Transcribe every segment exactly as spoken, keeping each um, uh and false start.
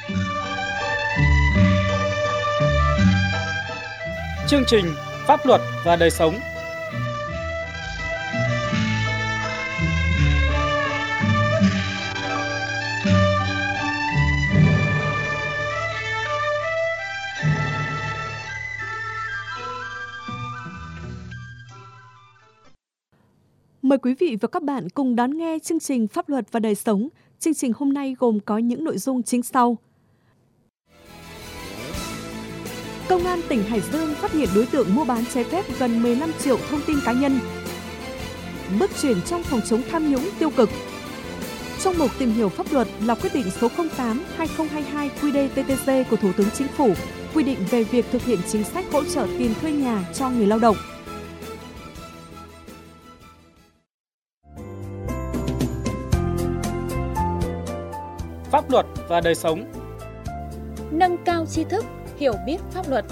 Chương trình Pháp luật và đời sống. Mời quý vị và các bạn cùng đón nghe chương trình Pháp luật và đời sống. Chương trình hôm nay gồm có những nội dung chính sau. Công an tỉnh Hải Dương phát hiện đối tượng mua bán trái phép gần mười lăm triệu thông tin cá nhân. Bước chuyển trong phòng chống tham nhũng tiêu cực. Trong mục tìm hiểu pháp luật là quyết định số không tám trên hai nghìn không trăm hai mươi hai quy đê tê tê xê của Thủ tướng Chính phủ quy định về việc thực hiện chính sách hỗ trợ tiền thuê nhà cho người lao động. Pháp luật và đời sống. Nâng cao tri thức, hiểu biết pháp luật.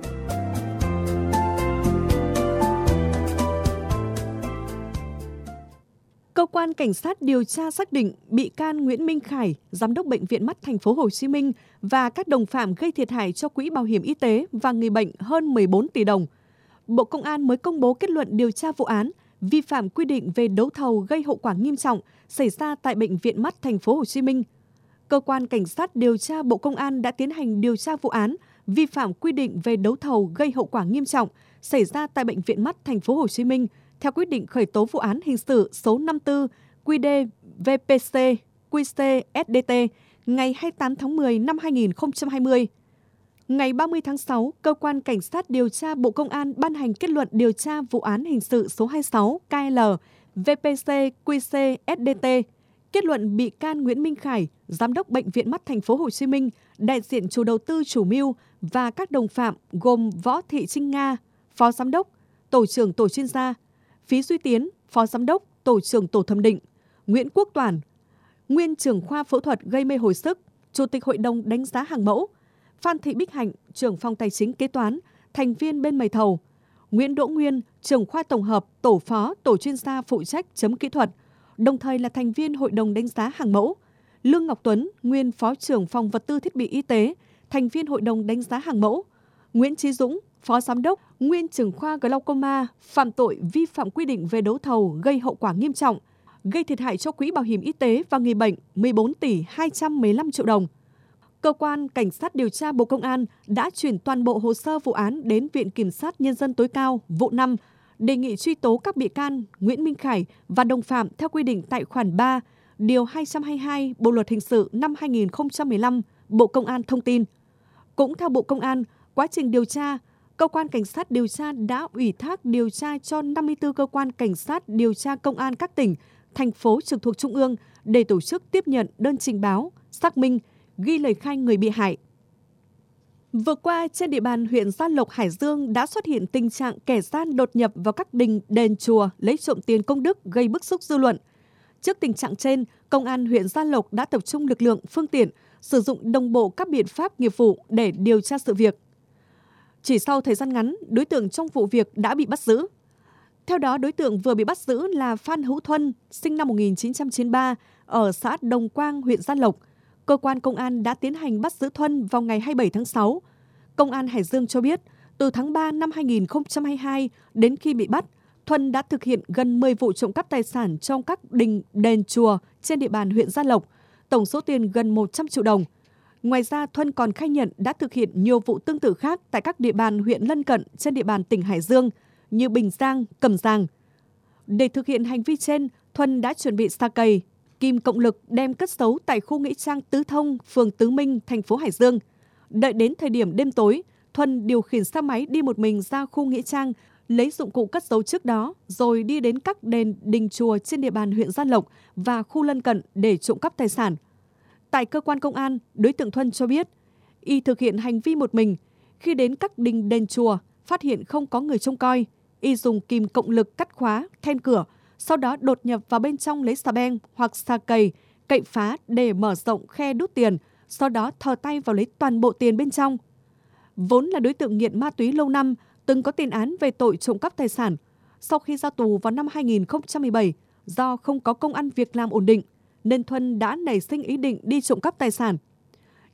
Cơ quan cảnh sát điều tra xác định bị can Nguyễn Minh Khải, giám đốc bệnh viện mắt Thành phố Hồ Chí Minh và các đồng phạm gây thiệt hại cho quỹ bảo hiểm y tế và người bệnh hơn mười bốn tỷ đồng. Bộ Công an mới công bố kết luận điều tra vụ án vi phạm quy định về đấu thầu gây hậu quả nghiêm trọng xảy ra tại bệnh viện mắt Thành phố Hồ Chí Minh. Cơ quan cảnh sát điều tra Bộ Công an đã tiến hành điều tra vụ án vi phạm quy định về đấu thầu gây hậu quả nghiêm trọng xảy ra tại bệnh viện mắt Thành phố Hồ Chí Minh theo quyết định khởi tố vụ án hình sự số năm mươi tư quy đê vê pê xê quy xê ét đê tê ngày hai mươi tám tháng mười năm hai nghìn không trăm hai mươi. Ngày ba mươi tháng sáu, Cơ quan Cảnh sát điều tra Bộ Công an ban hành kết luận điều tra vụ án hình sự số hai mươi sáu K L vê pê xê quy xê ét đê tê. Kết luận bị can Nguyễn Minh Khải, giám đốc bệnh viện mắt Thành phố Hồ Chí Minh, đại diện chủ đầu tư chủ mưu và các đồng phạm gồm Võ Thị Trinh Nga, phó giám đốc, tổ trưởng tổ chuyên gia, Phí Duy Tiến, phó giám đốc, tổ trưởng tổ thẩm định, Nguyễn Quốc Toản, nguyên trưởng khoa phẫu thuật gây mê hồi sức, chủ tịch hội đồng đánh giá hàng mẫu, Phan Thị Bích Hạnh, trưởng phòng tài chính kế toán, thành viên bên mời thầu, Nguyễn Đỗ Nguyên, trưởng khoa tổng hợp, tổ phó, tổ chuyên gia phụ trách chấm kỹ thuật, đồng thời là thành viên hội đồng đánh giá hàng mẫu, Lương Ngọc Tuấn, nguyên phó trưởng phòng vật tư thiết bị y tế, thành viên hội đồng đánh giá hàng mẫu, Nguyễn Chí Dũng, phó giám đốc, nguyên trưởng khoa glaucoma, phạm tội vi phạm quy định về đấu thầu gây hậu quả nghiêm trọng, gây thiệt hại cho quỹ bảo hiểm y tế và người bệnh mười bốn tỷ hai trăm mười lăm triệu đồng. Cơ quan Cảnh sát điều tra Bộ Công an đã chuyển toàn bộ hồ sơ vụ án đến Viện Kiểm sát Nhân dân tối cao vụ năm, đề nghị truy tố các bị can Nguyễn Minh Khải và đồng phạm theo quy định tại khoản ba, điều hai trăm hai mươi hai Bộ luật hình sự năm hai nghìn không trăm mười lăm, Bộ Công an thông tin. Cũng theo Bộ Công an, quá trình điều tra, Cơ quan Cảnh sát điều tra đã ủy thác điều tra cho năm mươi tư cơ quan cảnh sát điều tra công an các tỉnh, thành phố trực thuộc Trung ương để tổ chức tiếp nhận đơn trình báo, xác minh, ghi lời khai người bị hại. Vừa qua, trên địa bàn huyện Gia Lộc, Hải Dương đã xuất hiện tình trạng kẻ gian đột nhập vào các đình, đền, chùa lấy trộm tiền công đức gây bức xúc dư luận. Trước tình trạng trên, Công an huyện Gia Lộc đã tập trung lực lượng, phương tiện, sử dụng đồng bộ các biện pháp nghiệp vụ để điều tra sự việc. Chỉ sau thời gian ngắn, đối tượng trong vụ việc đã bị bắt giữ. Theo đó, đối tượng vừa bị bắt giữ là Phan Hữu Thuân, sinh năm một nghìn chín trăm chín mươi ba, ở xã Đồng Quang, huyện Gia Lộc. Cơ quan công an đã tiến hành bắt giữ Thuân vào ngày hai mươi bảy tháng sáu. Công an Hải Dương cho biết, từ tháng ba năm hai nghìn không trăm hai mươi hai đến khi bị bắt, Thuân đã thực hiện gần mười vụ trộm cắp tài sản trong các đình, đền, chùa trên địa bàn huyện Gia Lộc, tổng số tiền gần một trăm triệu đồng. Ngoài ra, Thuân còn khai nhận đã thực hiện nhiều vụ tương tự khác tại các địa bàn huyện lân cận trên địa bàn tỉnh Hải Dương như Bình Giang, Cẩm Giàng. Để thực hiện hành vi trên, Thuân đã chuẩn bị sa cầy, kim cộng lực đem cất giấu tại khu nghĩa trang Tứ Thông, phường Tứ Minh, thành phố Hải Dương. Đợi đến thời điểm đêm tối, Thuân điều khiển xe máy đi một mình ra khu nghĩa trang, lấy dụng cụ cất giấu trước đó, rồi đi đến các đền, đình, chùa trên địa bàn huyện Gia Lộc và khu lân cận để trộm cắp tài sản. Tại cơ quan công an, đối tượng Thuân cho biết, y thực hiện hành vi một mình. Khi đến các đình, đền, chùa, phát hiện không có người trông coi, y dùng kìm cộng lực cắt khóa, then cửa, sau đó đột nhập vào bên trong lấy xà beng hoặc xà cầy, cậy phá để mở rộng khe đút tiền, sau đó thò tay vào lấy toàn bộ tiền bên trong. Vốn là đối tượng nghiện ma túy lâu năm, từng có tiền án về tội trộm cắp tài sản. Sau khi ra tù vào năm hai nghìn không trăm mười bảy, do không có công ăn việc làm ổn định, nên Thuân đã nảy sinh ý định đi trộm cắp tài sản.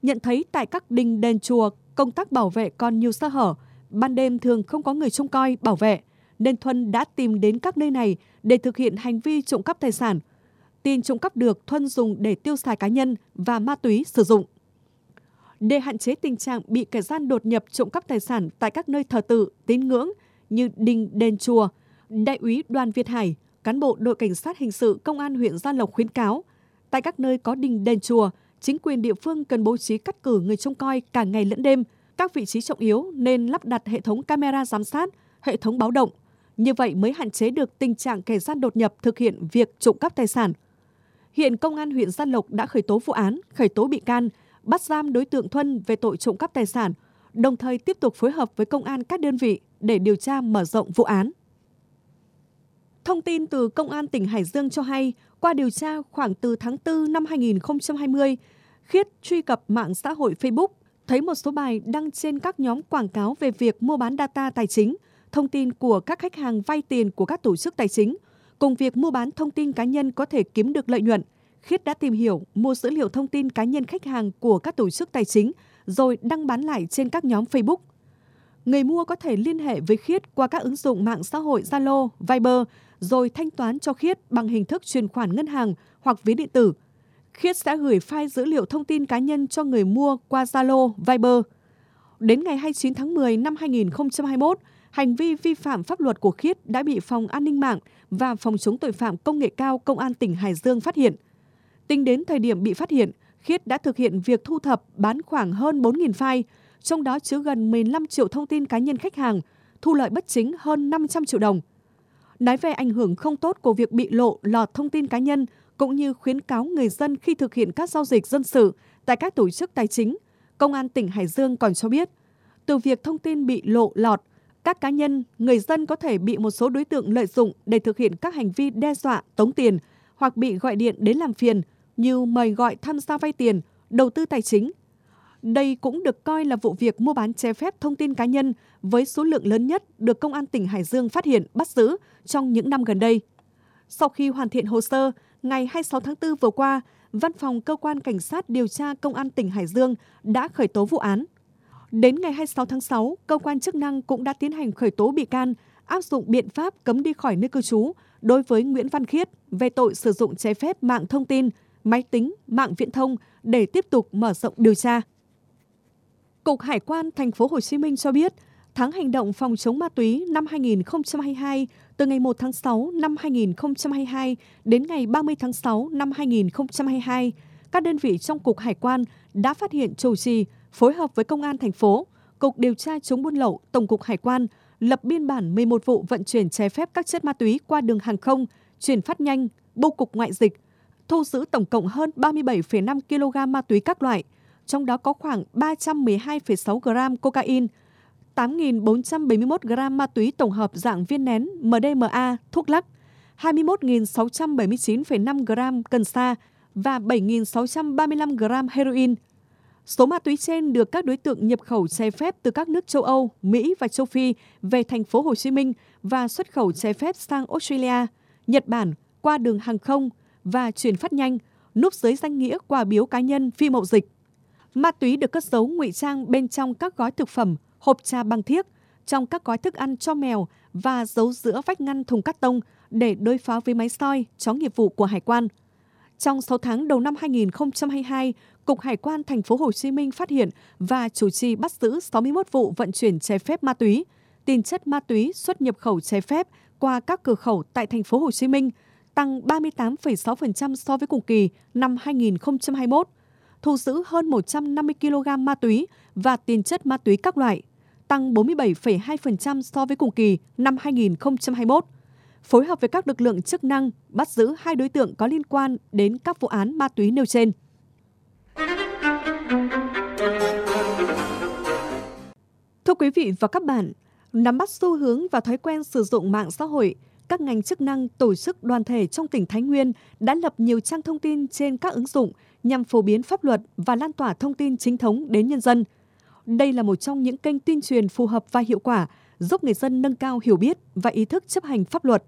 nhận thấy tại các đình đền chùa công tác bảo vệ còn nhiều sơ hở, ban đêm thường không có người trông coi bảo vệ, nên Thuân đã tìm đến các nơi này để thực hiện hành vi trộm cắp tài sản. Tiền trộm cắp được Thuân dùng để tiêu xài cá nhân và ma túy sử dụng. Để hạn chế tình trạng bị kẻ gian đột nhập trộm cắp tài sản tại các nơi thờ tự, tín ngưỡng như đình, đền, chùa, Đại úy Đoàn Việt Hải, cán bộ đội cảnh sát hình sự công an huyện Gia Lộc khuyến cáo, tại các nơi có đình, đền, chùa, chính quyền địa phương cần bố trí cắt cử người trông coi cả ngày lẫn đêm. Các vị trí trọng yếu nên lắp đặt hệ thống camera giám sát, hệ thống báo động. Như vậy mới hạn chế được tình trạng kẻ gian đột nhập thực hiện việc trộm cắp tài sản. Hiện Công an huyện Gia Lộc đã khởi tố vụ án, khởi tố bị can, bắt giam đối tượng Thuân về tội trộm cắp tài sản, đồng thời tiếp tục phối hợp với công an các đơn vị để điều tra mở rộng vụ án. Thông tin từ Công an tỉnh Hải Dương cho hay, qua điều tra khoảng từ tháng tư năm hai nghìn không trăm hai mươi, Khiết truy cập mạng xã hội Facebook, thấy một số bài đăng trên các nhóm quảng cáo về việc mua bán data tài chính, thông tin của các khách hàng vay tiền của các tổ chức tài chính, cùng việc mua bán thông tin cá nhân có thể kiếm được lợi nhuận. Khiết đã tìm hiểu, mua dữ liệu thông tin cá nhân khách hàng của các tổ chức tài chính, rồi đăng bán lại trên các nhóm Facebook. Người mua có thể liên hệ với Khiết qua các ứng dụng mạng xã hội Zalo, Viber, rồi thanh toán cho Khiết bằng hình thức chuyển khoản ngân hàng hoặc ví điện tử. Khiết sẽ gửi file dữ liệu thông tin cá nhân cho người mua qua Zalo, Viber. Đến ngày hai mươi chín tháng mười năm hai nghìn không trăm hai mươi mốt, hành vi vi phạm pháp luật của Khiết đã bị Phòng An ninh mạng và Phòng chống tội phạm công nghệ cao Công an tỉnh Hải Dương phát hiện. Tính đến thời điểm bị phát hiện, Khiết đã thực hiện việc thu thập bán khoảng hơn bốn nghìn file, trong đó chứa gần mười lăm triệu thông tin cá nhân khách hàng, thu lợi bất chính hơn năm trăm triệu đồng. Nói về ảnh hưởng không tốt của việc bị lộ lọt thông tin cá nhân, cũng như khuyến cáo người dân khi thực hiện các giao dịch dân sự tại các tổ chức tài chính, Công an tỉnh Hải Dương còn cho biết, từ việc thông tin bị lộ lọt, các cá nhân, người dân có thể bị một số đối tượng lợi dụng để thực hiện các hành vi đe dọa, tống tiền hoặc bị gọi điện đến làm phiền như mời gọi tham gia vay tiền, đầu tư tài chính. Đây cũng được coi là vụ việc mua bán trái phép thông tin cá nhân với số lượng lớn nhất được Công an tỉnh Hải Dương phát hiện, bắt giữ trong những năm gần đây. Sau khi hoàn thiện hồ sơ, ngày hai mươi sáu tháng tư vừa qua, Văn phòng Cơ quan Cảnh sát điều tra Công an tỉnh Hải Dương đã khởi tố vụ án. Đến ngày hai mươi sáu tháng sáu, cơ quan chức năng cũng đã tiến hành khởi tố bị can, áp dụng biện pháp cấm đi khỏi nơi cư trú đối với Nguyễn Văn Khiết về tội sử dụng trái phép mạng thông tin, máy tính, mạng viễn thông để tiếp tục mở rộng điều tra. Cục Hải quan Thành phố Hồ Chí Minh cho biết, tháng hành động phòng chống ma túy năm hai nghìn không trăm hai mươi hai từ ngày một tháng sáu năm hai nghìn không trăm hai mươi hai đến ngày ba mươi tháng sáu năm hai nghìn không trăm hai mươi hai, các đơn vị trong Cục Hải quan đã phát hiện, chủ trì, phối hợp với Công an thành phố, Cục Điều tra chống buôn lậu, Tổng cục Hải quan lập biên bản mười một vụ vận chuyển trái phép các chất ma túy qua đường hàng không, chuyển phát nhanh, bưu cục ngoại dịch, thu giữ tổng cộng hơn ba mươi bảy phẩy năm ki lô gam ma túy các loại, trong đó có khoảng ba trăm mười hai phẩy sáu gam cocaine, tám nghìn bốn trăm bảy mươi mốt gam ma túy tổng hợp dạng viên nén em đê em a, thuốc lắc, hai mươi mốt nghìn sáu trăm bảy mươi chín phẩy năm gam cần sa và bảy nghìn sáu trăm ba mươi lăm gam heroin. Số ma túy trên được các đối tượng nhập khẩu trái phép từ các nước châu Âu, Mỹ và châu Phi về thành phố Hồ Chí Minh và xuất khẩu trái phép sang Australia, Nhật Bản qua đường hàng không và chuyển phát nhanh, núp dưới danh nghĩa quà biếu cá nhân phi mậu dịch. Ma túy được cất giấu ngụy trang bên trong các gói thực phẩm, hộp trà bằng thiếc, trong các gói thức ăn cho mèo và giấu giữa vách ngăn thùng cắt tông để đối phó với máy soi, chó nghiệp vụ của Hải quan. Trong sáu tháng đầu năm hai nghìn không trăm hai mươi hai, Cục Hải quan Thành phố Hồ Chí Minh phát hiện và chủ trì bắt giữ sáu mươi mốt vụ vận chuyển trái phép ma túy, tiền chất ma túy xuất nhập khẩu trái phép qua các cửa khẩu tại Thành phố Hồ Chí Minh, tăng ba mươi tám phẩy sáu phần trăm so với cùng kỳ năm hai nghìn không trăm hai mươi mốt, thu giữ hơn một trăm năm mươi ki lô gam ma túy và tiền chất ma túy các loại, tăng bốn mươi bảy phẩy hai phần trăm so với cùng kỳ năm hai nghìn không trăm hai mươi mốt. Phối hợp với các lực lượng chức năng bắt giữ hai đối tượng có liên quan đến các vụ án ma túy nêu trên. Thưa quý vị và các bạn, nắm bắt xu hướng và thói quen sử dụng mạng xã hội, các ngành chức năng, tổ chức, đoàn thể trong tỉnh Thái Nguyên đã lập nhiều trang thông tin trên các ứng dụng nhằm phổ biến pháp luật và lan tỏa thông tin chính thống đến nhân dân. Đây là một trong những kênh tuyên truyền phù hợp và hiệu quả, giúp người dân nâng cao hiểu biết và ý thức chấp hành pháp luật.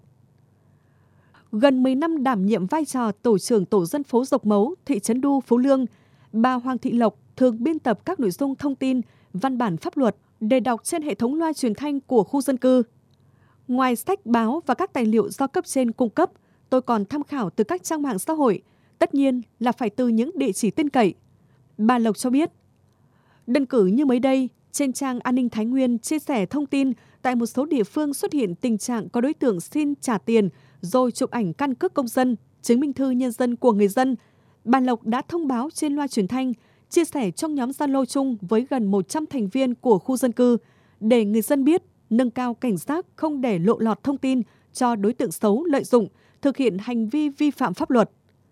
Gần mười năm đảm nhiệm vai trò tổ trưởng tổ dân phố Dọc Mấu, thị trấn Đu, Phú Lương, bà Hoàng Thị Lộc thường biên tập các nội dung thông tin, văn bản pháp luật để đọc trên hệ thống loa truyền thanh của khu dân cư. Ngoài sách báo và các tài liệu do cấp trên cung cấp, tôi còn tham khảo từ các trang mạng xã hội, tất nhiên là phải từ những địa chỉ tin cậy. Bà Lộc cho biết, đơn cử như mới đây, trên trang An ninh Thái Nguyên chia sẻ thông tin tại một số địa phương xuất hiện tình trạng có đối tượng xin trả tiền rồi chụp ảnh căn cước công dân, chứng minh thư nhân dân của người dân. Bà Lộc đã thông báo trên loa truyền thanh, chia sẻ trong nhóm Zalo chung với gần một trăm thành viên của khu dân cư để người dân biết, nâng cao cảnh giác không để lộ lọt thông tin cho đối tượng xấu lợi dụng, thực hiện hành vi vi phạm pháp luật.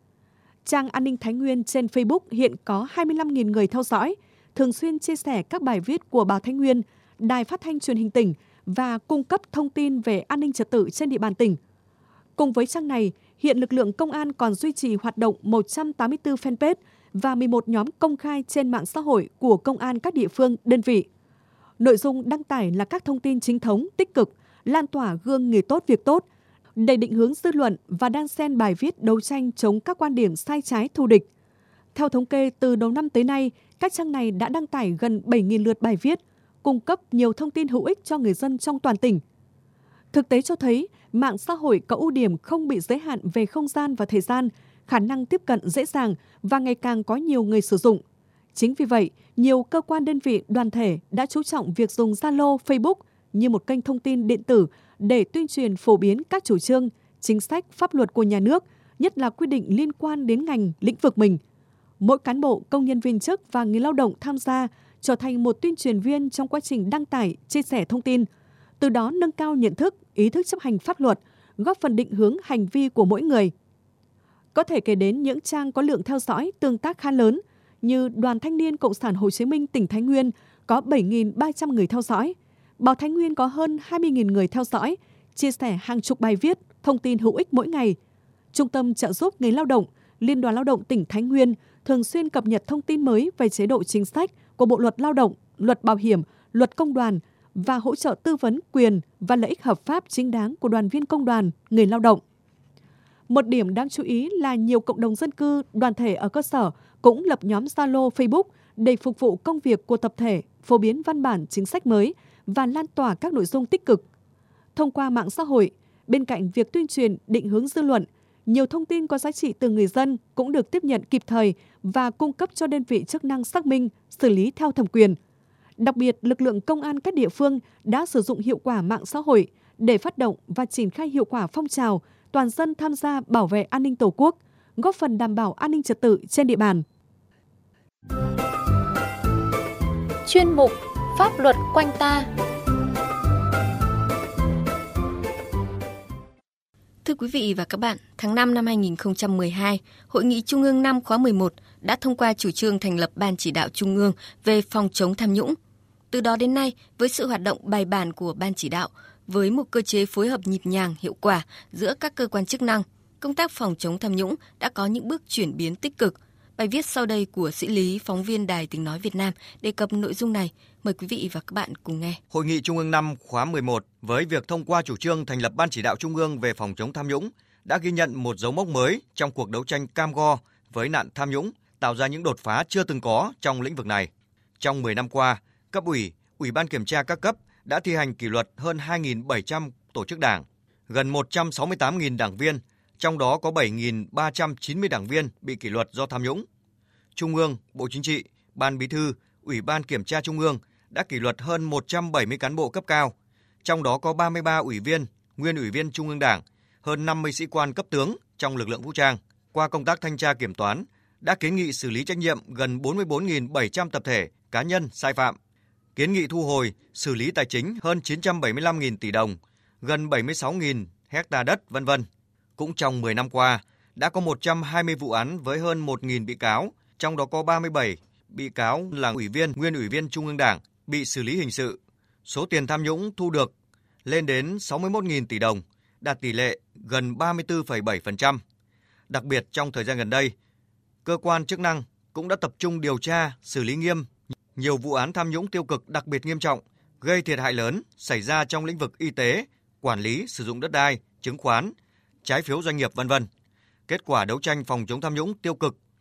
Trang An ninh Thái Nguyên trên Facebook hiện có hai mươi lăm nghìn người theo dõi, thường xuyên chia sẻ các bài viết của báo Thái Nguyên, Đài Phát thanh Truyền hình tỉnh và cung cấp thông tin về an ninh trật tự trên địa bàn tỉnh. Cùng với trang này, hiện lực lượng công an còn duy trì hoạt động một trăm tám mươi tư fanpage và mười một nhóm công khai trên mạng xã hội của công an các địa phương, đơn vị. Nội dung đăng tải là các thông tin chính thống, tích cực, lan tỏa gương người tốt việc tốt, để định hướng dư luận và đan xen bài viết đấu tranh chống các quan điểm sai trái thù địch. Theo thống kê, từ đầu năm tới nay, các trang này đã đăng tải gần bảy nghìn lượt bài viết, cung cấp nhiều thông tin hữu ích cho người dân trong toàn tỉnh. Thực tế cho thấy, mạng xã hội có ưu điểm không bị giới hạn về không gian và thời gian, khả năng tiếp cận dễ dàng và ngày càng có nhiều người sử dụng. Chính vì vậy, nhiều cơ quan đơn vị đoàn thể đã chú trọng việc dùng Zalo, Facebook như một kênh thông tin điện tử để tuyên truyền phổ biến các chủ trương, chính sách, pháp luật của nhà nước, nhất là quy định liên quan đến ngành, lĩnh vực mình. Mỗi cán bộ, công nhân viên chức và người lao động tham gia trở thành một tuyên truyền viên trong quá trình đăng tải, chia sẻ thông tin, từ đó nâng cao nhận thức, ý thức chấp hành pháp luật, góp phần định hướng hành vi của mỗi người. Có thể kể đến những trang có lượng theo dõi, tương tác khá lớn như Đoàn Thanh niên Cộng sản Hồ Chí Minh tỉnh Thái Nguyên có bảy nghìn ba trăm người theo dõi, Báo Thái Nguyên có hơn hai mươi nghìn người theo dõi, chia sẻ hàng chục bài viết, thông tin hữu ích mỗi ngày. Trung tâm trợ giúp người lao động, Liên đoàn Lao động tỉnh Thái Nguyên thường xuyên cập nhật thông tin mới về chế độ chính sách của Bộ luật Lao động, Luật Bảo hiểm, Luật Công đoàn và hỗ trợ tư vấn quyền và lợi ích hợp pháp chính đáng của đoàn viên công đoàn, người lao động. Một điểm đáng chú ý là nhiều cộng đồng dân cư, đoàn thể ở cơ sở cũng lập nhóm Zalo, Facebook để phục vụ công việc của tập thể, phổ biến văn bản chính sách mới và lan tỏa các nội dung tích cực. Thông qua mạng xã hội, bên cạnh việc tuyên truyền, định hướng dư luận, nhiều thông tin có giá trị từ người dân cũng được tiếp nhận kịp thời và cung cấp cho đơn vị chức năng xác minh, xử lý theo thẩm quyền. Đặc biệt, lực lượng công an các địa phương đã sử dụng hiệu quả mạng xã hội để phát động và triển khai hiệu quả phong trào toàn dân tham gia bảo vệ an ninh Tổ quốc, góp phần đảm bảo an ninh trật tự trên địa bàn. Chuyên mục Pháp luật quanh ta. Thưa quý vị và các bạn, tháng năm năm hai nghìn không trăm mười hai, Hội nghị Trung ương năm khóa mười một đã thông qua chủ trương thành lập Ban Chỉ đạo Trung ương về phòng chống tham nhũng. Từ đó đến nay, với sự hoạt động bài bản của Ban Chỉ đạo, với một cơ chế phối hợp nhịp nhàng, hiệu quả giữa các cơ quan chức năng, công tác phòng chống tham nhũng đã có những bước chuyển biến tích cực. Bài viết sau đây của Sĩ Lý, phóng viên Đài Tiếng nói Việt Nam đề cập nội dung này. Mời quý vị và các bạn cùng nghe. Hội nghị Trung ương năm khóa mười một với việc thông qua chủ trương thành lập Ban Chỉ đạo Trung ương về phòng chống tham nhũng đã ghi nhận một dấu mốc mới trong cuộc đấu tranh cam go với nạn tham nhũng, tạo ra những đột phá chưa từng có trong lĩnh vực này. Trong mười năm qua, cấp ủy, Ủy ban kiểm tra các cấp đã thi hành kỷ luật hơn hai nghìn bảy trăm tổ chức đảng, gần một trăm sáu mươi tám nghìn đảng viên, trong đó có bảy nghìn ba trăm chín mươi đảng viên bị kỷ luật do tham nhũng. Trung ương, Bộ Chính trị, Ban Bí thư, Ủy ban Kiểm tra Trung ương đã kỷ luật hơn một trăm bảy mươi cán bộ cấp cao, trong đó có ba mươi ba ủy viên, nguyên ủy viên Trung ương Đảng, hơn năm mươi sĩ quan cấp tướng trong lực lượng vũ trang. Qua công tác thanh tra kiểm toán, đã kiến nghị xử lý trách nhiệm gần bốn mươi bốn nghìn bảy trăm tập thể, cá nhân sai phạm, kiến nghị thu hồi, xử lý tài chính hơn chín trăm bảy mươi lăm nghìn tỷ đồng, gần bảy mươi sáu nghìn hecta đất, vân vân. Cũng trong mười năm qua, đã có một trăm hai mươi vụ án với hơn một nghìn bị cáo, trong đó có ba mươi bảy bị cáo là ủy viên, nguyên ủy viên Trung ương Đảng bị xử lý hình sự. Số tiền tham nhũng thu được lên đến sáu mươi mốt nghìn tỷ đồng, đạt tỷ lệ gần ba mươi tư phẩy bảy phần trăm. Đặc biệt trong thời gian gần đây, cơ quan chức năng cũng đã tập trung điều tra, xử lý nghiêm nhiều vụ án tham nhũng tiêu cực đặc biệt nghiêm trọng, gây thiệt hại lớn xảy ra trong lĩnh vực y tế, quản lý sử dụng đất đai, chứng khoán, trái phiếu doanh nghiệp, vân vân. Kết quả đấu tranh phòng chống tham nhũng tiêu cực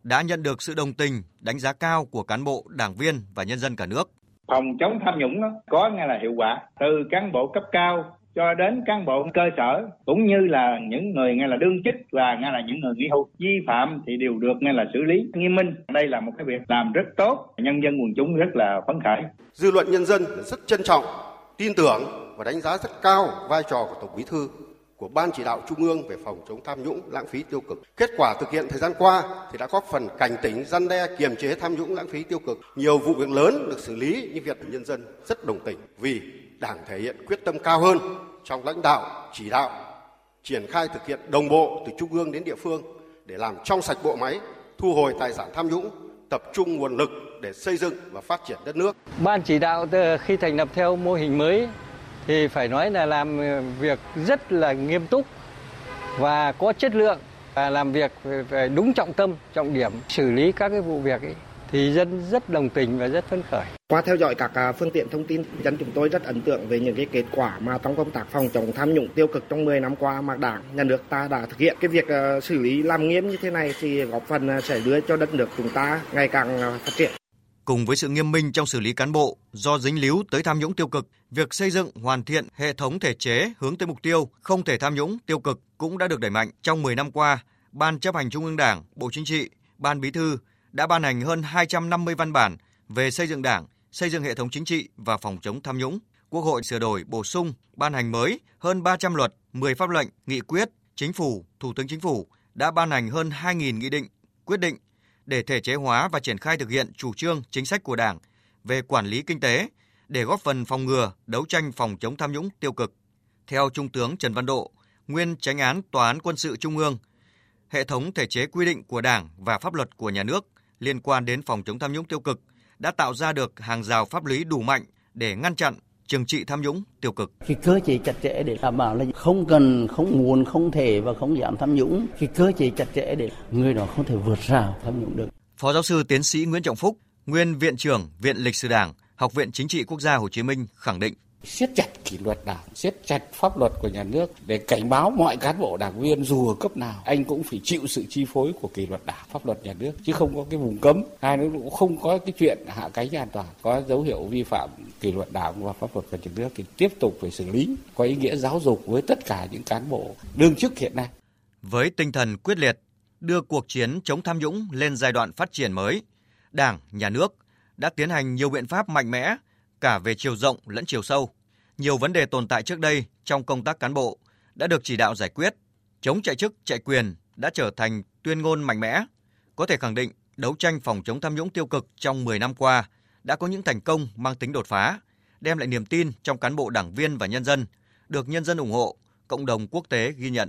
đã nhận được sự đồng tình, đánh giá cao của cán bộ, đảng viên và nhân dân cả nước. Phòng chống tham nhũng đó, có ngay là hiệu quả từ cán bộ cấp cao cho đến cán bộ cơ sở, cũng như là những người ngay là đương chức và ngay là những người nghỉ hưu. Vi phạm thì đều được ngay là xử lý nghiêm minh. Đây là một cái việc làm rất tốt, nhân dân quần chúng rất là phấn khởi. Dư luận nhân dân rất trân trọng, tin tưởng và đánh giá rất cao vai trò của Tổng Bí thư, của Ban Chỉ đạo Trung ương về phòng chống tham nhũng, lãng phí, tiêu cực. Kết quả thực hiện thời gian qua thì đã góp phần cảnh tỉnh, răn đe, kiềm chế tham nhũng, lãng phí, tiêu cực. Nhiều vụ việc lớn được xử lý, nhưng việc nhân dân rất đồng tình vì Đảng thể hiện quyết tâm cao hơn trong lãnh đạo, chỉ đạo, triển khai thực hiện đồng bộ từ trung ương đến địa phương để làm trong sạch bộ máy, thu hồi tài sản tham nhũng, tập trung nguồn lực để xây dựng và phát triển đất nước. Ban chỉ đạo khi thành lập theo mô hình mới thì phải nói là làm việc rất là nghiêm túc và có chất lượng, và làm việc phải đúng trọng tâm, trọng điểm, xử lý các cái vụ việc ấy, thì dân rất đồng tình và rất phấn khởi. Qua theo dõi các phương tiện thông tin, dân chúng tôi rất ấn tượng về những cái kết quả mà trong công tác phòng chống tham nhũng tiêu cực trong mười năm qua mà Đảng, Nhà nước ta đã thực hiện. Cái việc xử lý làm nghiêm như thế này thì góp phần sẽ đưa cho đất nước chúng ta ngày càng phát triển. Cùng với sự nghiêm minh trong xử lý cán bộ do dính líu tới tham nhũng tiêu cực, việc xây dựng hoàn thiện hệ thống thể chế hướng tới mục tiêu không thể tham nhũng tiêu cực cũng đã được đẩy mạnh. Trong mười năm qua, Ban Chấp hành Trung ương Đảng, Bộ Chính trị, Ban Bí thư đã ban hành hơn hai trăm năm mươi văn bản về xây dựng Đảng, xây dựng hệ thống chính trị và phòng chống tham nhũng. Quốc hội sửa đổi, bổ sung, ban hành mới hơn ba trăm luật, mười pháp lệnh, nghị quyết, Chính phủ, Thủ tướng Chính phủ đã ban hành hơn hai nghìn nghị định, quyết định để thể chế hóa và triển khai thực hiện chủ trương, chính sách của Đảng về quản lý kinh tế để góp phần phòng ngừa, đấu tranh phòng chống tham nhũng tiêu cực. Theo Trung tướng Trần Văn Độ, nguyên Chánh án Tòa án Quân sự Trung ương, hệ thống thể chế quy định của Đảng và pháp luật của nhà nước liên quan đến phòng chống tham nhũng tiêu cực đã tạo ra được hàng rào pháp lý đủ mạnh để ngăn chặn, trừng trị tham nhũng tiêu cực. Cái cơ chế chặt chẽ để đảm bảo là không cần, không muốn, không thể và không dám tham nhũng. Cái cơ chế chặt chẽ để người đó không thể vượt rào tham nhũng được. Phó giáo sư tiến sĩ Nguyễn Trọng Phúc, nguyên Viện trưởng Viện Lịch sử Đảng, Học viện Chính trị Quốc gia Hồ Chí Minh khẳng định: siết chặt kỷ luật Đảng, siết chặt pháp luật của nhà nước để cảnh báo mọi cán bộ đảng viên dù ở cấp nào, anh cũng phải chịu sự chi phối của kỷ luật Đảng, pháp luật nhà nước, chứ không có cái vùng cấm. Hai nữa cũng không có cái chuyện hạ cánh an toàn, có dấu hiệu vi phạm kỷ luật Đảng và pháp luật của nhà nước thì tiếp tục phải xử lý, có ý nghĩa giáo dục với tất cả những cán bộ đương chức hiện nay. Với tinh thần quyết liệt, đưa cuộc chiến chống tham nhũng lên giai đoạn phát triển mới, Đảng, Nhà nước đã tiến hành nhiều biện pháp mạnh mẽ cả về chiều rộng lẫn chiều sâu. Nhiều vấn đề tồn tại trước đây trong công tác cán bộ đã được chỉ đạo giải quyết. Chống chạy chức, chạy quyền đã trở thành tuyên ngôn mạnh mẽ. Có thể khẳng định, đấu tranh phòng chống tham nhũng tiêu cực trong mười năm qua đã có những thành công mang tính đột phá, đem lại niềm tin trong cán bộ, đảng viên và nhân dân, được nhân dân ủng hộ, cộng đồng quốc tế ghi nhận.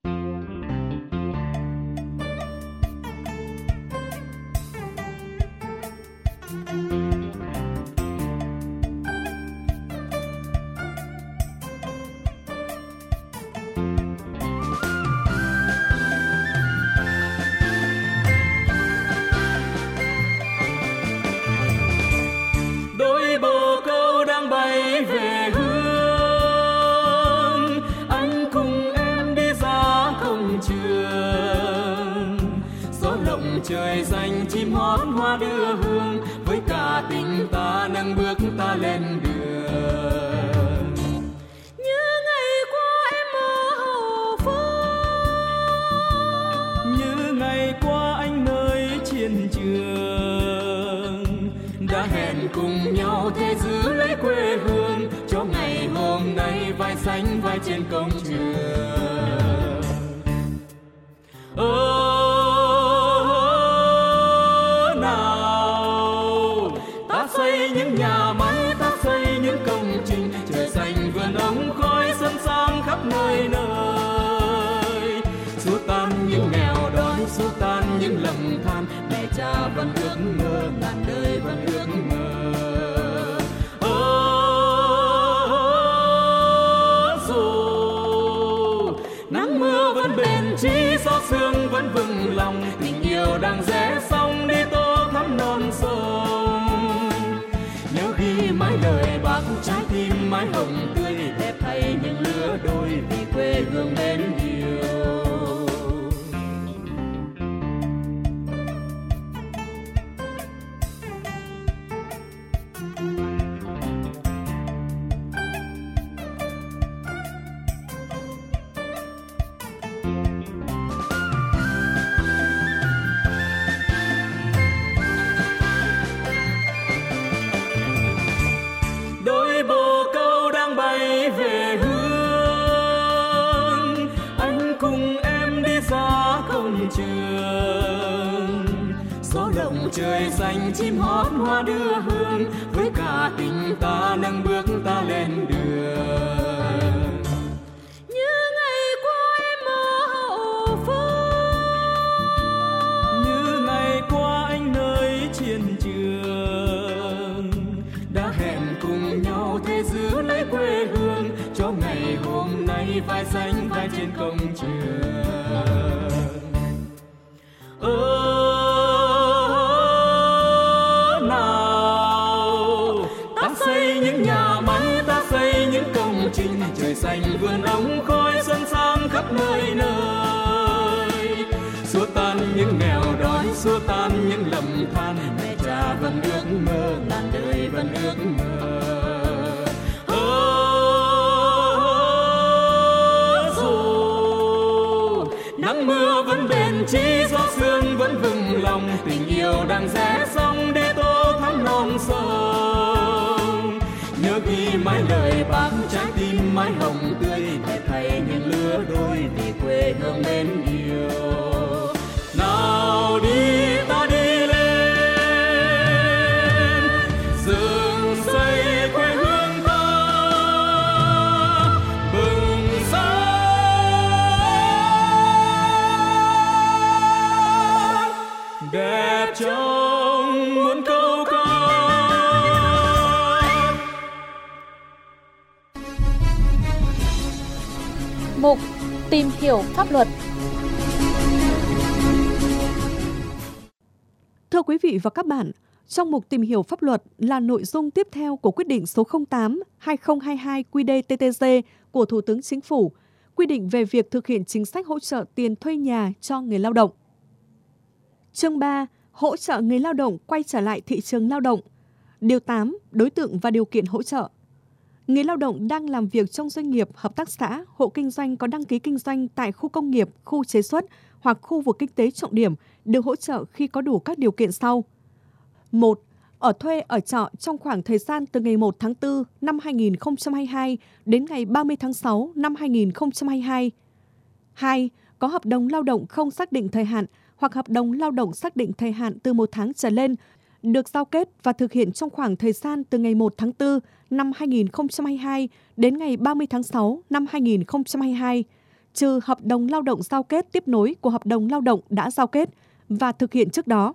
Trời xanh chim hót hoa đưa hương, với cả tình ta nâng bước ta lên đường. Như ngày qua em ở Hậu Phương, như ngày qua anh nơi chiến trường, đã hẹn cùng nhau thế giữ lấy quê hương, cho ngày hôm nay vai xanh vai trên công trường. Ơ xây những nhà máy, ta xây những công trình, trời xanh vườn ống khói xuân sang khắp nơi nơi. Xua tan những nghèo đói, xua tan những lầm than, mẹ cha vẫn ước mơ, ngàn đời vẫn ước mơ. Ơ dù nắng mưa vẫn bền chí, gió sương vẫn vững lòng, tình yêu đang rẽ sông đi tô thắm non sông. Mãi đời bác trái tim mái hồng tươi, đẹp thay những lứa đôi vì quê hương mến yêu. trời xanh chim hót hoa đưa hương, với cả tình ta nâng bước ta lên đường. Như ngày qua em ở hậu phương, như ngày qua anh nơi chiến trường, đã hẹn cùng nhau thế giữ lấy quê hương, cho ngày hôm nay vai xanh vai trên công trường. Ơ nào ta xây những nhà máy, ta xây những công trình, trời xanh vườn ống khói xuân sang khắp nơi nơi, xua tan những nghèo đói, xua tan những lầm than, mẹ cha vẫn ước mơ, ngàn đời vẫn ước mơ. Nắng mưa vẫn bền chí, gió sương vẫn vững lòng, tình yêu đang rẽ sông để tô thắm non sông. Nhớ ghi mãi lời bác, trái tim mãi hồng tươi, để thầy những lứa đôi vì quê hương mến yêu. Nào đi ta đi lên, dựng xây quê hương ta, bừng sáng đẹp trong muôn câu ca. Mục tìm hiểu pháp luật. Thưa quý vị và các bạn, trong mục tìm hiểu pháp luật là nội dung tiếp theo của quyết định số không tám trên hai nghìn không trăm hai mươi hai Q D T T G của Thủ tướng Chính phủ, quy định về việc thực hiện chính sách hỗ trợ tiền thuê nhà cho người lao động. Chương ba. Hỗ trợ người lao động quay trở lại thị trường lao động. Điều tám. Đối tượng và điều kiện hỗ trợ. Người lao động đang làm việc trong doanh nghiệp, hợp tác xã, hộ kinh doanh có đăng ký kinh doanh tại khu công nghiệp, khu chế xuất hoặc khu vực kinh tế trọng điểm được hỗ trợ khi có đủ các điều kiện sau. một. Ở thuê ở trọ trong khoảng thời gian từ ngày một tháng tư năm hai nghìn không trăm hai mươi hai đến ngày ba mươi tháng sáu năm hai nghìn không trăm hai mươi hai. hai. Có hợp đồng lao động không xác định thời hạn hoặc hợp đồng lao động xác định thời hạn từ một tháng trở lên, được giao kết và thực hiện trong khoảng thời gian từ ngày một tháng tư năm hai nghìn không trăm hai mươi hai đến ngày ba mươi tháng sáu năm hai nghìn không trăm hai mươi hai, trừ hợp đồng lao động giao kết tiếp nối của hợp đồng lao động đã giao kết và thực hiện trước đó.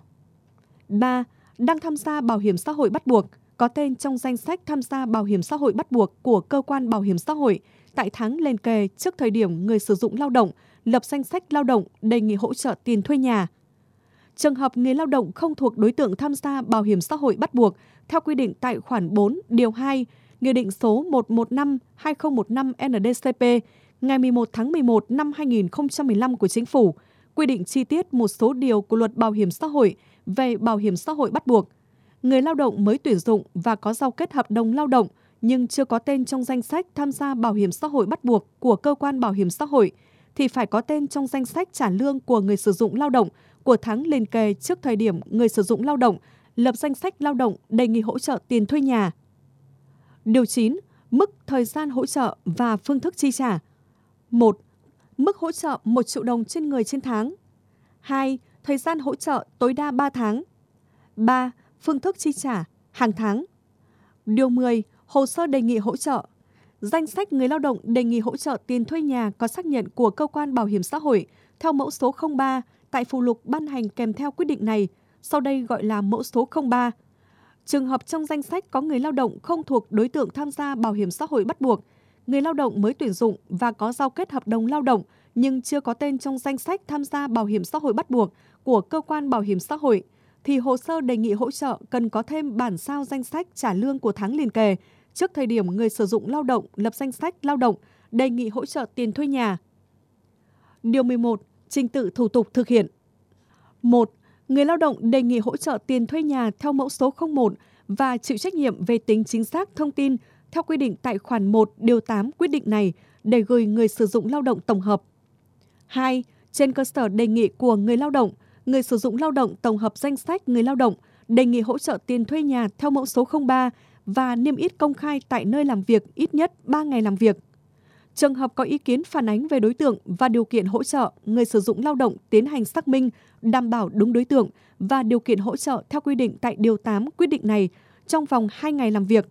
ba. Đang tham gia bảo hiểm xã hội bắt buộc, có tên trong danh sách tham gia bảo hiểm xã hội bắt buộc của cơ quan bảo hiểm xã hội tại tháng liền kề trước thời điểm người sử dụng lao động lập danh sách lao động đề nghị hỗ trợ tiền thuê nhà. Trường hợp người lao động không thuộc đối tượng tham gia bảo hiểm xã hội bắt buộc theo quy định tại khoản bốn điều hai Nghị định số một trăm mười lăm trên hai nghìn không trăm mười lăm N D C P ngày mười một tháng mười một năm hai nghìn không trăm mười lăm của Chính phủ, quy định chi tiết một số điều của Luật Bảo hiểm xã hội về bảo hiểm xã hội bắt buộc. Người lao động mới tuyển dụng và có giao kết hợp đồng lao động nhưng chưa có tên trong danh sách tham gia bảo hiểm xã hội bắt buộc của cơ quan bảo hiểm xã hội thì phải có tên trong danh sách trả lương của người sử dụng lao động của tháng liền kề trước thời điểm người sử dụng lao động lập danh sách lao động đề nghị hỗ trợ tiền thuê nhà. Điều chín. Mức thời gian hỗ trợ và phương thức chi trả. một. Mức hỗ trợ một triệu đồng trên người trên tháng. hai. Thời gian hỗ trợ tối đa ba tháng. ba. Phương thức chi trả hàng tháng. Điều mười. Hồ sơ đề nghị hỗ trợ. Danh sách người lao động đề nghị hỗ trợ tiền thuê nhà có xác nhận của cơ quan bảo hiểm xã hội theo mẫu số không ba tại phụ lục ban hành kèm theo quyết định này, sau đây gọi là mẫu số không ba. Trường hợp trong danh sách có người lao động không thuộc đối tượng tham gia bảo hiểm xã hội bắt buộc, người lao động mới tuyển dụng và có giao kết hợp đồng lao động nhưng chưa có tên trong danh sách tham gia bảo hiểm xã hội bắt buộc của cơ quan bảo hiểm xã hội, thì hồ sơ đề nghị hỗ trợ cần có thêm bản sao danh sách trả lương của tháng liền kề trước thời điểm người sử dụng lao động lập danh sách lao động đề nghị hỗ trợ tiền thuê nhà. Điều mười một. Trình tự thủ tục thực hiện. một. Người lao động đề nghị hỗ trợ tiền thuê nhà theo mẫu số không một và chịu trách nhiệm về tính chính xác thông tin theo quy định tại khoản một điều tám quyết định này để gửi người sử dụng lao động tổng hợp. hai. Trên cơ sở đề nghị của người lao động, người sử dụng lao động tổng hợp danh sách người lao động đề nghị hỗ trợ tiền thuê nhà theo mẫu số không ba và niêm yết công khai tại nơi làm việc ít nhất ba ngày làm việc. Trường hợp có ý kiến phản ánh về đối tượng và điều kiện hỗ trợ, người sử dụng lao động tiến hành xác minh, đảm bảo đúng đối tượng và điều kiện hỗ trợ theo quy định tại Điều tám quyết định này trong vòng hai ngày làm việc.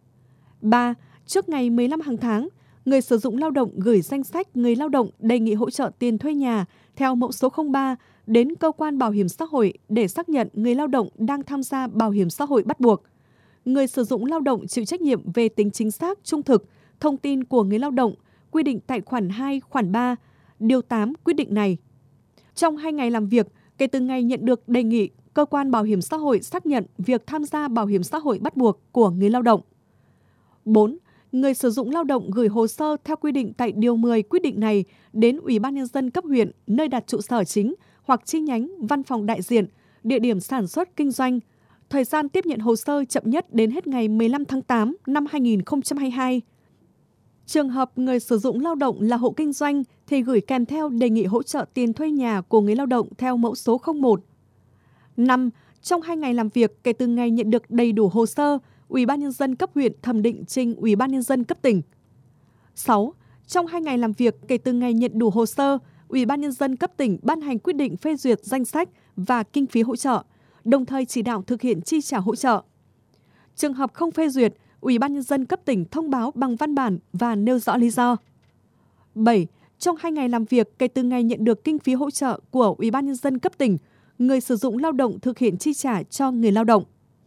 ba. Trước ngày mười lăm hàng tháng, người sử dụng lao động gửi danh sách người lao động đề nghị hỗ trợ tiền thuê nhà theo mẫu số không ba đến cơ quan bảo hiểm xã hội để xác nhận người lao động đang tham gia bảo hiểm xã hội bắt buộc. Người sử dụng lao động chịu trách nhiệm về tính chính xác, trung thực, thông tin của người lao động quy định tại khoản hai, khoản ba, Điều tám quyết định này. Trong hai ngày làm việc, kể từ ngày nhận được đề nghị, cơ quan bảo hiểm xã hội xác nhận việc tham gia bảo hiểm xã hội bắt buộc của người lao động. bốn. Người sử dụng lao động gửi hồ sơ theo quy định tại Điều mười quyết định này đến Ủy ban Nhân dân cấp huyện, nơi đặt trụ sở chính hoặc chi nhánh, văn phòng đại diện, địa điểm sản xuất kinh doanh. Thời gian tiếp nhận hồ sơ chậm nhất đến hết ngày mười lăm tháng tám năm hai nghìn không trăm hai mươi hai. Trường hợp người sử dụng lao động là hộ kinh doanh thì gửi kèm theo đề nghị hỗ trợ tiền thuê nhà của người lao động theo mẫu số không một. năm. Trong hai ngày làm việc kể từ ngày nhận được đầy đủ hồ sơ, Ủy ban Nhân dân cấp huyện thẩm định trình Ủy ban Nhân dân cấp tỉnh. sáu. Trong hai ngày làm việc kể từ ngày nhận đủ hồ sơ, Ủy ban Nhân dân cấp tỉnh ban hành quyết định phê duyệt danh sách và kinh phí hỗ trợ, đồng thời chỉ đạo thực hiện chi trả hỗ trợ. Trường hợp không phê duyệt, Ủy ban Nhân dân cấp tỉnh thông báo bằng văn bản và nêu rõ lý do. bảy. Trong hai ngày làm việc kể từ ngày nhận được kinh phí hỗ trợ của Ủy ban Nhân dân cấp tỉnh, người sử dụng lao động thực hiện chi trả cho người lao động.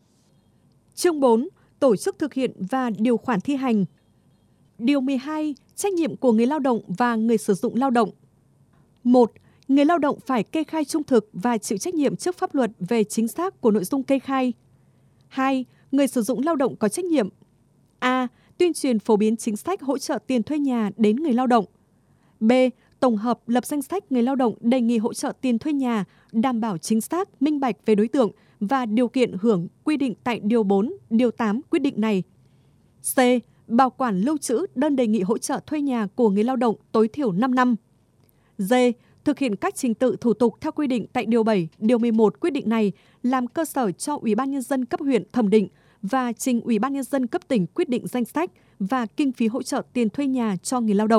Chương bốn. Tổ chức thực hiện và điều khoản thi hành. Điều mười hai. Trách nhiệm của người lao động và người sử dụng lao động. một. Người lao động phải kê khai trung thực và chịu trách nhiệm trước pháp luật về chính xác của nội dung kê khai. hai. Người sử dụng lao động có trách nhiệm A. Tuyên truyền phổ biến chính sách hỗ trợ tiền thuê nhà đến người lao động. B. Tổng hợp lập danh sách người lao động đề nghị hỗ trợ tiền thuê nhà, đảm bảo chính xác, minh bạch về đối tượng và điều kiện hưởng quy định tại Điều bốn, Điều tám quyết định này. C. Bảo quản lưu trữ đơn đề nghị hỗ trợ thuê nhà của người lao động tối thiểu năm năm. D. Thực hiện các trình tự thủ tục theo quy định tại Điều bảy, Điều mười một quyết định này làm cơ sở cho Ủy ban Nhân dân cấp huyện thẩm định và trình Ủy ban Nhân dân cấp tỉnh quyết định danh sách và kinh phí hỗ trợ tiền thuê nhà cho người lao động.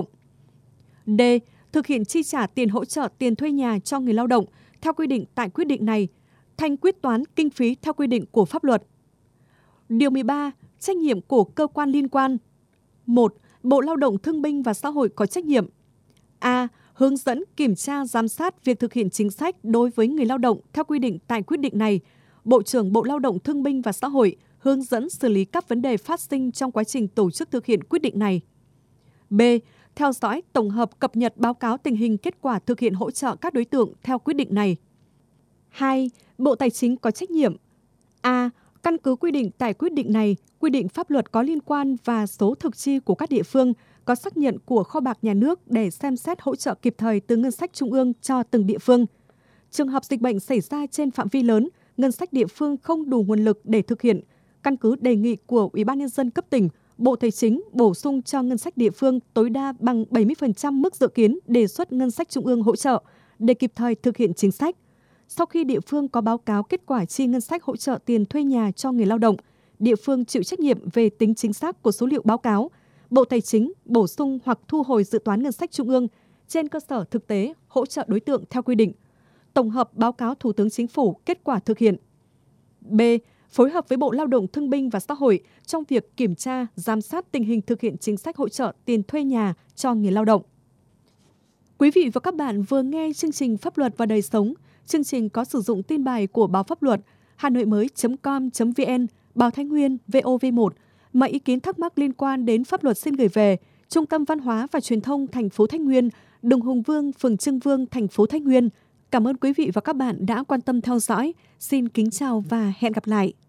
D. Thực hiện chi trả tiền hỗ trợ tiền thuê nhà cho người lao động theo quy định tại quyết định này, thanh quyết toán kinh phí theo quy định của pháp luật. Điều mười ba. Trách nhiệm của cơ quan liên quan. một. Bộ Lao động Thương binh và Xã hội có trách nhiệm A. Hướng dẫn, kiểm tra, giám sát việc thực hiện chính sách đối với người lao động theo quy định tại quyết định này. Bộ trưởng Bộ Lao động Thương binh và Xã hội hướng dẫn xử lý các vấn đề phát sinh trong quá trình tổ chức thực hiện quyết định này. B. Theo dõi, tổng hợp, cập nhật báo cáo tình hình kết quả thực hiện hỗ trợ các đối tượng theo quyết định này. hai. Bộ Tài chính có trách nhiệm A. Căn cứ quy định tại quyết định này, quy định pháp luật có liên quan và số thực chi của các địa phương có xác nhận của kho bạc nhà nước để xem xét hỗ trợ kịp thời từ ngân sách trung ương cho từng địa phương. Trường hợp dịch bệnh xảy ra trên phạm vi lớn, ngân sách địa phương không đủ nguồn lực để thực hiện, căn cứ đề nghị của Ủy ban Nhân dân cấp tỉnh, Bộ Tài chính bổ sung cho ngân sách địa phương tối đa bằng bảy mươi phần trăm mức dự kiến đề xuất ngân sách trung ương hỗ trợ để kịp thời thực hiện chính sách. Sau khi địa phương có báo cáo kết quả chi ngân sách hỗ trợ tiền thuê nhà cho người lao động, địa phương chịu trách nhiệm về tính chính xác của số liệu báo cáo. Bộ Tài chính bổ sung hoặc thu hồi dự toán ngân sách trung ương trên cơ sở thực tế hỗ trợ đối tượng theo quy định. Tổng hợp báo cáo Thủ tướng Chính phủ kết quả thực hiện. B. Phối hợp với Bộ Lao động Thương binh và Xã hội trong việc kiểm tra, giám sát tình hình thực hiện chính sách hỗ trợ tiền thuê nhà cho người lao động. Quý vị và các bạn vừa nghe chương trình Pháp luật và đời sống. Chương trình có sử dụng tin bài của báo Pháp luật, hanoimới chấm com chấm vn, Báo Thái Nguyên, vê o vê một. Mọi ý kiến thắc mắc liên quan đến pháp luật xin gửi về Trung tâm Văn hóa và Truyền thông thành phố Thái Nguyên, đường Hùng Vương, phường Trưng Vương, thành phố Thái Nguyên. Cảm ơn quý vị và các bạn đã quan tâm theo dõi. Xin kính chào và hẹn gặp lại.